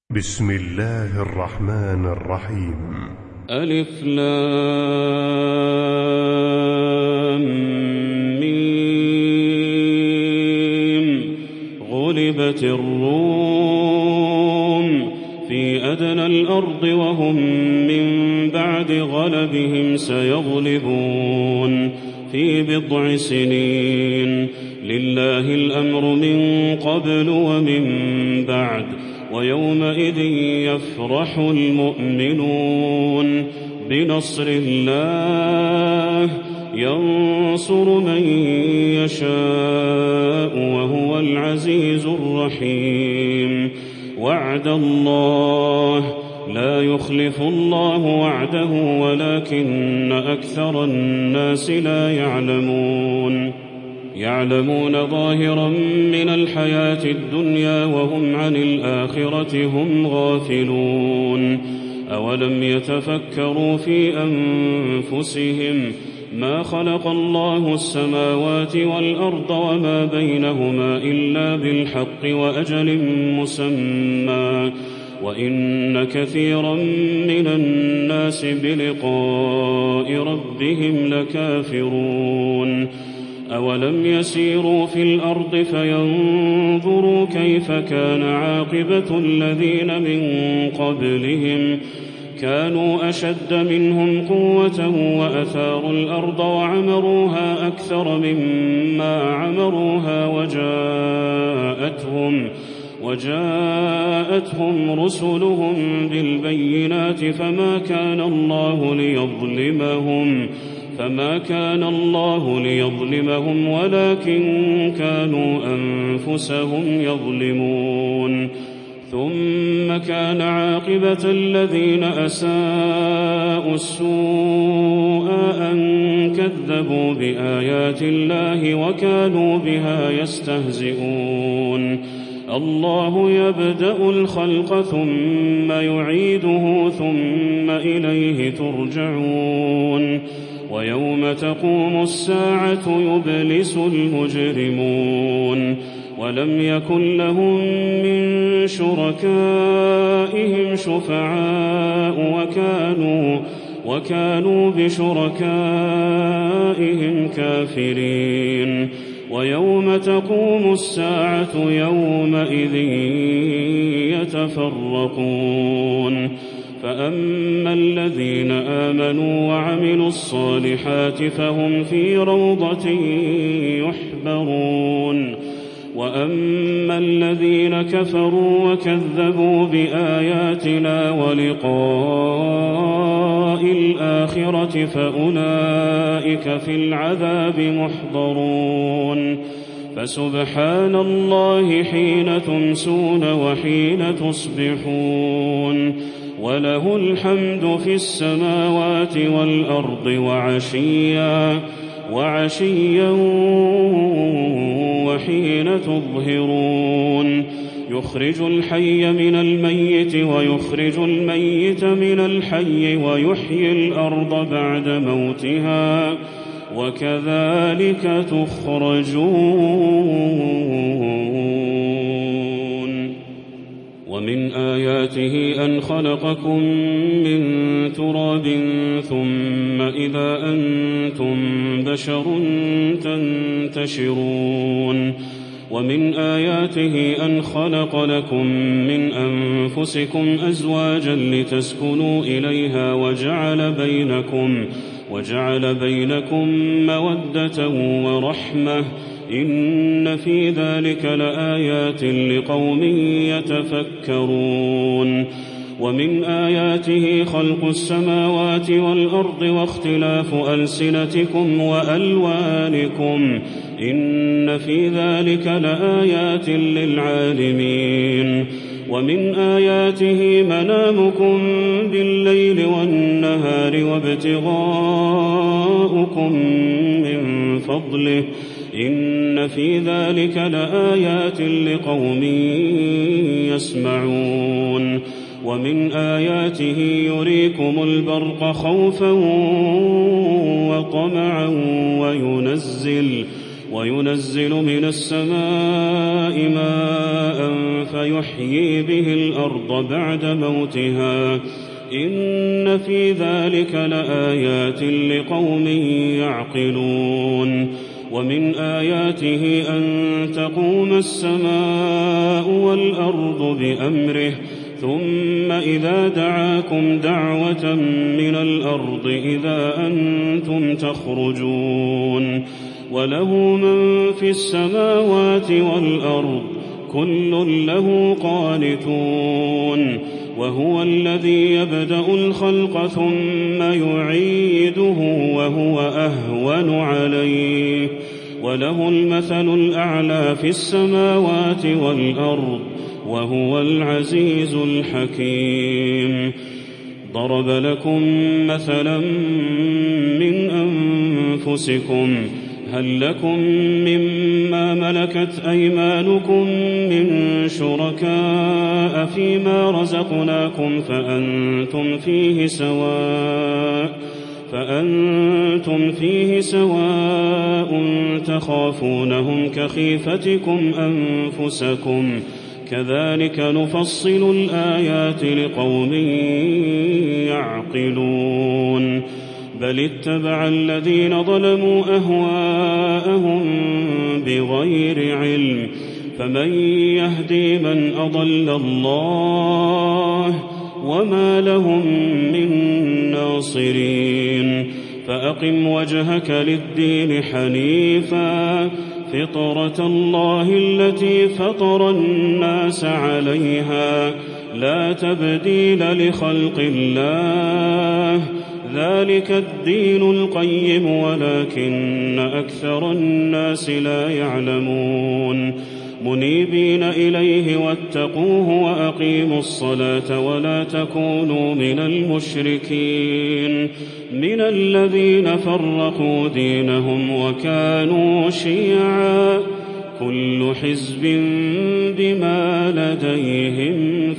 بسم الله الرحمن الرحيم. ألف لام ميم. غلبت الروم في أدنى الأرض وهم من بعد غلبهم سيغلبون في بضع سنين. لله الأمر من قبل ومن بعد ويومئذ يفرح المؤمنون بنصر الله ينصر من يشاء وهو العزيز الرحيم. وعد الله لا يخلف الله وعده ولكن أكثر الناس لا يعلمون ظاهرا من الحياة الدنيا وهم عن الآخرة هم غافلون. أولم يتفكروا في أنفسهم ما خلق الله السماوات والأرض وما بينهما إلا بالحق وأجل مسمى وإن كثيرا من الناس بلقاء ربهم لكافرون. أولم يسيروا في الأرض فينظروا كيف كان عاقبة الذين من قبلهم كانوا أشد منهم قوة وأثاروا الأرض وعمروها أكثر مما عمروها وجاءتهم رسلهم بالبينات فما كان الله ليظلمهم ولكن كانوا أنفسهم يظلمون. ثم كان عاقبة الذين أساءوا السوء أن كذبوا بآيات الله وكانوا بها يستهزئون. الله يبدأ الخلق ثم يعيده ثم إليه ترجعون. ويوم تقوم الساعة يبلس المجرمون ولم يكن لهم من شركائهم شفعاء وكانوا بشركائهم كافرين. ويوم تقوم الساعة يومئذ يتفرقون. فأما الذين آمنوا وعملوا الصالحات فهم في روضة يحبرون. وأما الذين كفروا وكذبوا بآياتنا ولقاء الآخرة فأولئك في العذاب محضرون. فسبحان الله حين تمسون وحين تصبحون وله الحمد في السماوات والأرض وعشيا وحين تظهرون. يخرج الحي من الميت ويخرج الميت من الحي ويحيي الأرض بعد موتها وكذلك تخرجون. ومن آياته أن خلقكم من تراب ثم إذا أنتم بشر تنتشرون. ومن آياته أن خلق لكم من أنفسكم أزواجا لتسكنوا إليها وجعل بينكم مودة ورحمة إن في ذلك لآيات لقوم يتفكرون. ومن آياته خلق السماوات والأرض واختلاف ألسنتكم وألوانكم إن في ذلك لآيات للعالمين. ومن آياته منامكم بالليل والنهار وابتغاؤكم من فضله إن في ذلك لآيات لقوم يسمعون. ومن آياته يريكم البرق خوفا وطمعا وينزل من السماء ماء فيحيي به الأرض بعد موتها إن في ذلك لآيات لقوم يعقلون ومن آياته أن تقوم السماء والأرض بأمره ثم إذا دعاكم دعوة من الأرض إذا أنتم تخرجون وله من في السماوات والأرض كل له قانتون وهو الذي يبدأ الخلق ثم يعيده وهو أهون عليه وله المثل الأعلى في السماوات والأرض وهو العزيز الحكيم ضرب لكم مثلا من أنفسكم هل لكم مما ملكت أيمانكم من شركاء فيما رزقناكم فأنتم فيه سواء تخافونهم كخيفتكم أنفسكم كذلك نفصل الآيات لقوم يعقلون بل اتبع الذين ظلموا أهواءهم بغير علم فمن يهدي من أضل الله وما لهم من ناصرين فأقم وجهك للدين حنيفا فطرة الله التي فطر الناس عليها لا تبديل لخلق الله ذلك الدين القيم ولكن أكثر الناس لا يعلمون منيبين إليه واتقوه وأقيموا الصلاة ولا تكونوا من المشركين من الذين فرقوا دينهم وكانوا شيعا كل حزب بما لديهم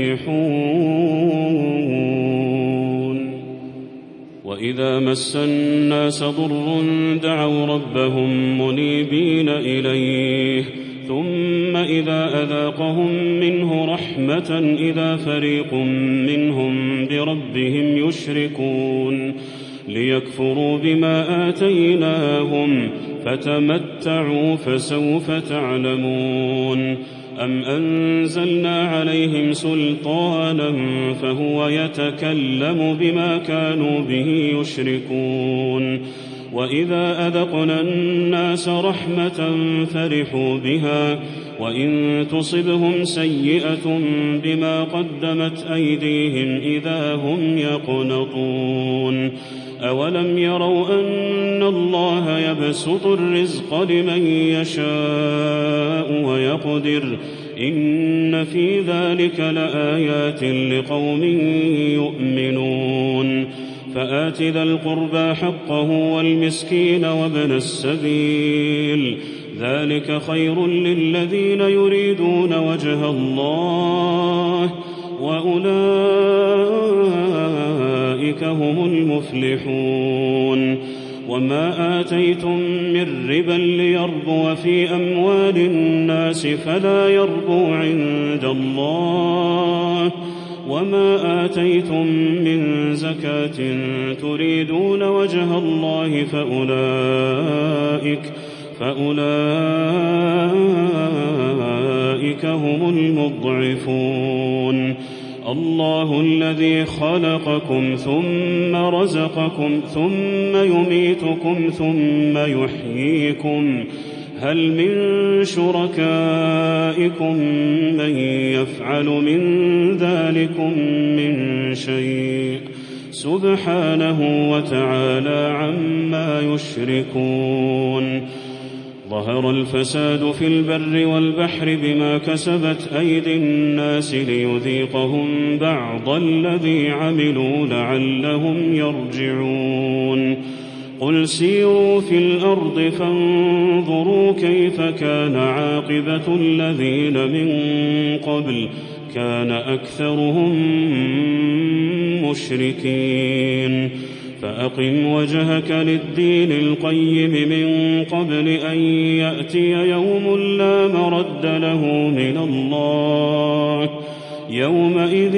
فرحون وإذا مس الناس ضر دعوا ربهم منيبين إليه ثم إذا أذاقهم منه رحمة إذا فريق منهم بربهم يشركون ليكفروا بما آتيناهم فتمتعوا فسوف تعلمون أم أنزلنا عليهم سلطانا فهو يتكلم بما كانوا به يشركون وإذا أذقنا الناس رحمة فرحوا بها وإن تصبهم سيئة بما قدمت أيديهم إذا هم يقنطون أولم يروا أن الله يبسط الرزق لمن يشاء ويقدر إن في ذلك لآيات لقوم يؤمنون فآت ذا القربى حقه والمسكين وابن السبيل ذلك خير للذين يريدون وجه الله وأولئك هم المفلحون وما آتيتم من ربا ليربو في أموال الناس فلا يربو عند الله وما آتيتم من زكاة تريدون وجه الله فأولئك هم المضعفون الله الذي خلقكم ثم رزقكم ثم يميتكم ثم يحييكم هل من شركائكم من يفعل من ذلكم من شيء سبحانه وتعالى عما يشركون ظهر الفساد في البر والبحر بما كسبت أيدي الناس ليذيقهم بعض الذي عملوا لعلهم يرجعون قل سيروا في الأرض فانظروا كيف كان عاقبة الذين من قبل كان أكثرهم مشركين فأقم وجهك للدين القيم من قبل أن يأتي يوم لا مرد له من الله يومئذ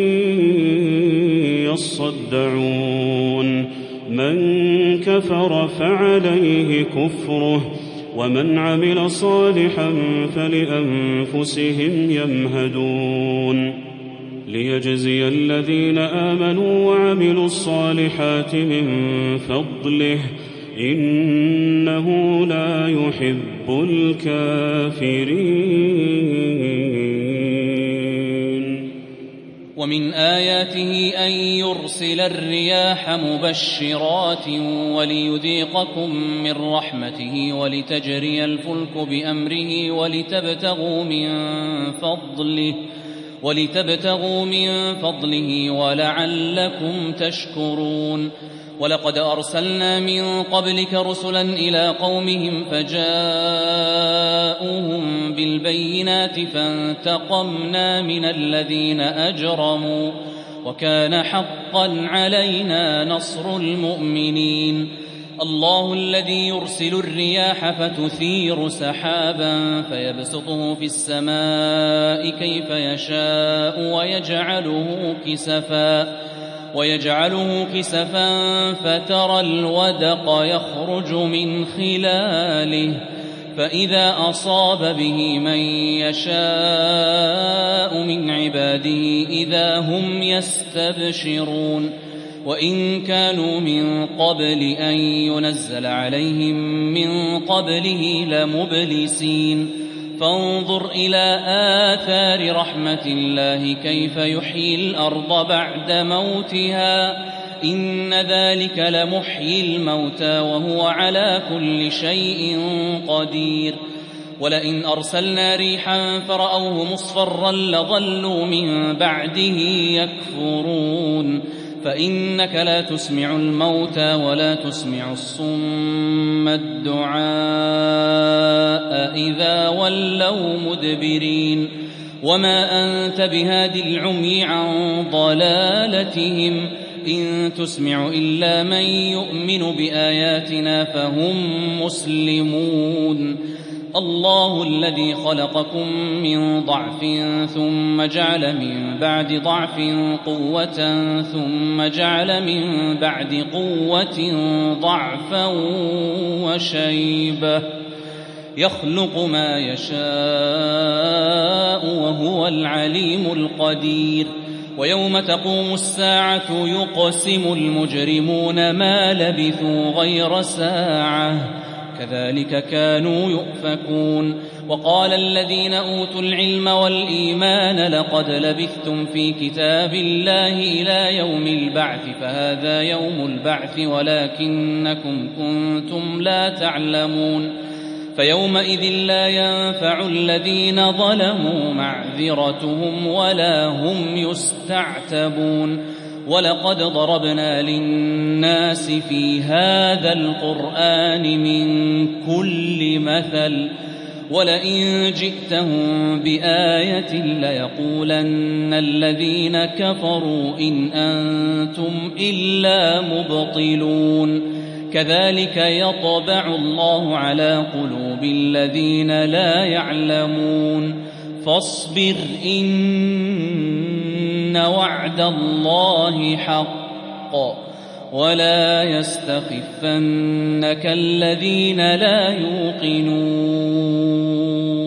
يصدعون من كفر فعليه كفره ومن عمل صالحا فلأنفسهم يمهدون ليجزي الذين آمنوا وعملوا الصالحات من فضله إنه لا يحب الكافرين. ومن آياته أن يرسل الرياح مبشرات وليذيقكم من رحمته ولتجري الفلك بأمره ولتبتغوا من فضله ولعلكم تشكرون. ولقد أرسلنا من قبلك رسلا إلى قومهم فجاءوهم بالبينات فانتقمنا من الذين أجرموا وكان حقا علينا نصر المؤمنين. الله الذي يرسل الرياح فتثير سحابا فيبسطه في السماء كيف يشاء ويجعله كسفا فترى الودق يخرج من خلاله فإذا أصاب به من يشاء من عباده إذا هم يستبشرون. وإن كانوا من قبل أن ينزل عليهم من قبله لمبلسين. فانظر إلى آثار رحمة الله كيف يحيي الأرض بعد موتها إن ذلك لمحيي الموتى وهو على كل شيء قدير. ولئن أرسلنا ريحا فرأوه مصفرا لظلوا من بعده يكفرون. فإنك لا تسمع الموتى ولا تسمع الصم الدعاء إذا ولوا مدبرين. وما أنت بهادي العمي عن ضلالتهم إن تسمع إلا من يؤمن بآياتنا فهم مسلمون. الله الذي خلقكم من ضعف ثم جعل من بعد ضعف قوة ثم جعل من بعد قوة ضعفا وشيبة يخلق ما يشاء وهو العليم القدير. ويوم تقوم الساعة يقسم المجرمون ما لبثوا غير ساعة كذلك كانوا يؤفكون. وقال الذين أوتوا العلم والإيمان لقد لبثتم في كتاب الله إلى يوم البعث فهذا يوم البعث ولكنكم كنتم لا تعلمون. فيومئذ لا ينفع الذين ظلموا معذرتهم ولا هم يستعتبون. ولقد ضربنا للناس في هذا القرآن من كل مثل ولئن جئتهم بآية ليقولن الذين كفروا إن أنتم إلا مبطلون. كذلك يطبع الله على قلوب الذين لا يعلمون. فاصبر إن وعد الله حق ولا يستخفنك الذين لا يوقنون.